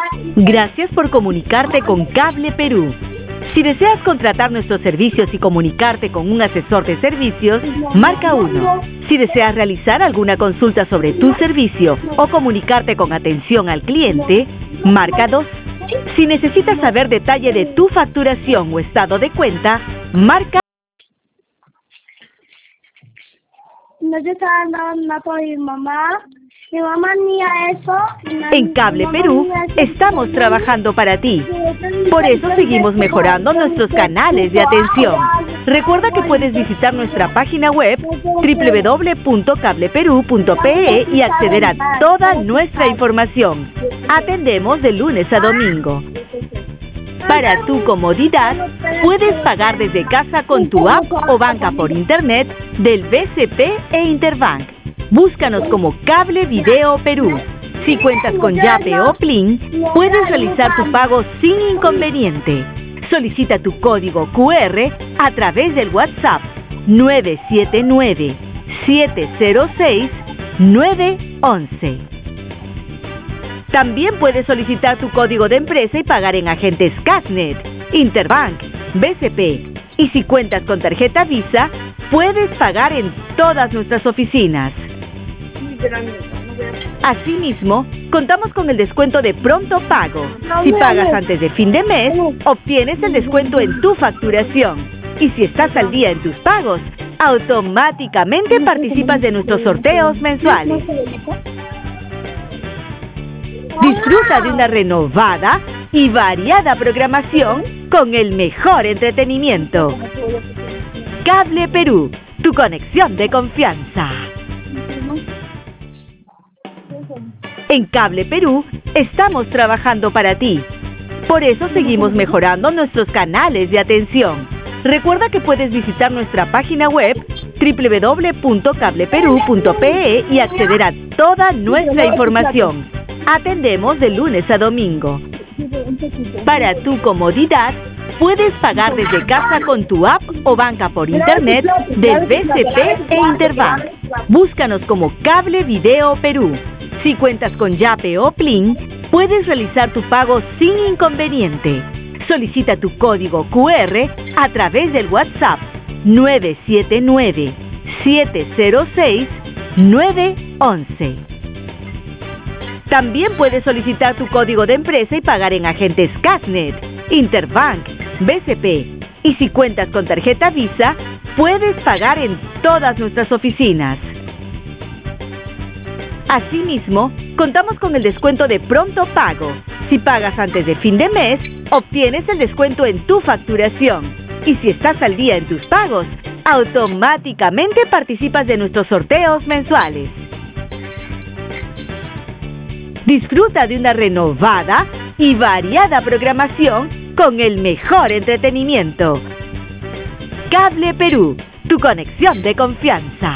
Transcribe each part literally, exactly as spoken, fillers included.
Gracias por comunicarte con Cable Perú. Si deseas contratar nuestros servicios y comunicarte con un asesor de servicios, marca uno. Si deseas realizar alguna consulta sobre tu servicio o comunicarte con atención al cliente, marca dos. Si necesitas saber detalle de tu facturación o estado de cuenta, marca. No te estaba dando nada por mi mamá. Mi mamá ni a eso. En Cable Perú estamos trabajando para ti. Por eso seguimos mejorando nuestros canales de atención. Recuerda que puedes visitar nuestra página web doble u doble u doble u punto cable perú punto pe e y acceder a toda nuestra información. Atendemos de lunes a domingo. Para tu comodidad, puedes pagar desde casa con tu app o banca por internet del B C P e Interbank. Búscanos como Cable Video Perú. Si cuentas con Yape o Plin, puedes realizar tu pago sin inconveniente. Solicita tu código cu erre a través del WhatsApp nueve siete nueve, siete cero seis, nueve once. También puedes solicitar tu código de empresa y pagar en agentes Cashnet, Interbank, B C P. Y si cuentas con tarjeta Visa, puedes pagar en todas nuestras oficinas. Asimismo, contamos con el descuento de pronto pago. Si pagas antes de fin de mes, obtienes el descuento en tu facturación. Y si estás al día en tus pagos, automáticamente participas de nuestros sorteos mensuales. Disfruta de una renovada y variada programación con el mejor entretenimiento. Cable Perú, tu conexión de confianza. En Cable Perú estamos trabajando para ti. Por eso seguimos mejorando nuestros canales de atención. Recuerda que puedes visitar nuestra página web doble u doble u doble u punto cable perú punto pe e y acceder a toda nuestra información. Atendemos de lunes a domingo. Para tu comodidad, puedes pagar desde casa con tu app o banca por internet del B C P e Interbank. Búscanos como Cable Video Perú. Si cuentas con Yape o Plin, puedes realizar tu pago sin inconveniente. Solicita tu código cu erre a través del WhatsApp nueve siete nueve, siete cero seis, nueve once. También puedes solicitar tu código de empresa y pagar en agentes Cashnet, Interbank, B C P. Y si cuentas con tarjeta Visa, puedes pagar en todas nuestras oficinas. Asimismo, contamos con el descuento de pronto pago. Si pagas antes de fin de mes, obtienes el descuento en tu facturación. Y si estás al día en tus pagos, automáticamente participas de nuestros sorteos mensuales. Disfruta de una renovada y variada programación con el mejor entretenimiento. Cable Perú, tu conexión de confianza.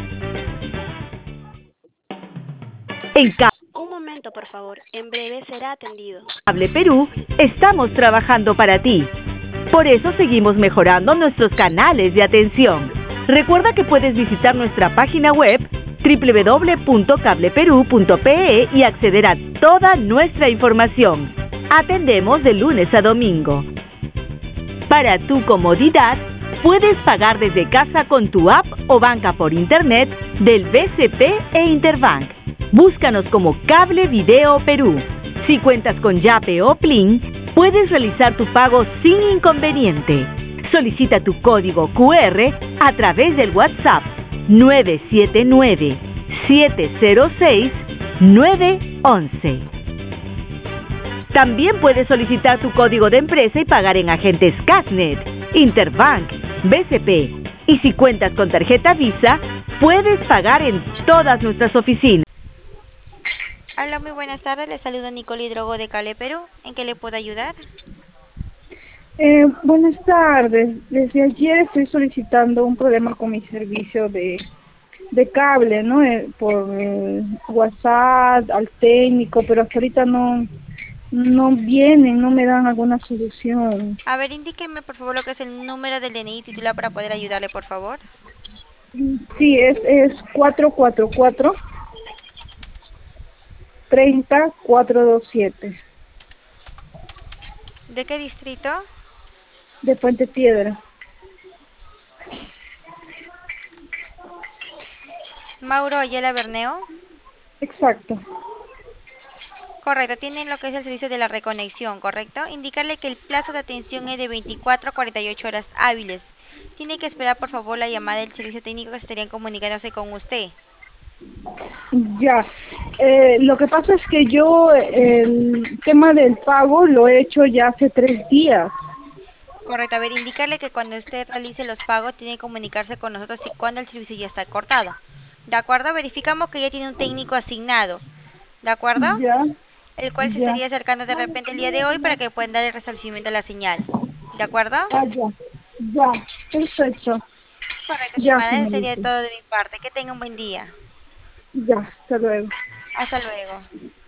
En Un momento, por favor. En breve será atendido. Cable Perú estamos trabajando para ti. Por eso seguimos mejorando nuestros canales de atención. Recuerda que puedes visitar nuestra página web doble u doble u doble u punto cable perú punto pe e y acceder a toda nuestra información. Atendemos de lunes a domingo. Para tu comodidad, puedes pagar desde casa con tu app o banca por internet del B C P e Interbank. Búscanos como Cable Video Perú. Si cuentas con Yape o Plin, puedes realizar tu pago sin inconveniente. Solicita tu código cu erre a través del WhatsApp nueve siete nueve, siete cero seis, nueve once. También puedes solicitar tu código de empresa y pagar en agentes Cashnet, Interbank, B C P. Y si cuentas con tarjeta Visa, puedes pagar en todas nuestras oficinas. Hola, muy buenas tardes. Les saluda Nicole Hidrogo de Cable Perú. ¿En qué le puedo ayudar? Eh, buenas tardes. Desde ayer estoy solicitando un problema con mi servicio de, de cable, ¿no? Eh, por eh, WhatsApp, al técnico, pero hasta ahorita no, no vienen, no me dan alguna solución. A ver, indíqueme por favor lo que es el número del D N I titular para poder ayudarle, por favor. Sí, es, es cuatro cuatro cuatro, tres cero, cuatro dos siete. ¿De qué distrito? de Puente Piedra. Mauro Ayala Berneo. Exacto. Correcto, tienen lo que es el servicio de la reconexión, ¿correcto? Indicarle que el plazo de atención es de veinticuatro a cuarenta y ocho horas hábiles. Tiene que esperar, por favor, la llamada del servicio técnico que estarían comunicándose con usted. Ya. Eh, lo que pasa es que yo el tema del pago lo he hecho ya hace tres días. Correcto, a ver, indicarle que cuando usted realice los pagos tiene que comunicarse con nosotros y cuando el servicio ya está cortado. ¿De acuerdo? Verificamos que ya tiene un técnico asignado. ¿De acuerdo? Ya, El cual se ya. estaría acercando de repente el día de hoy para que puedan dar el restablecimiento a la señal. ¿De acuerdo? Ah, ya. Ya. Perfecto. Correcto, Ya, estimada, eso sería señorita. todo de mi parte. Que tenga un buen día. Ya. Hasta luego. Hasta luego.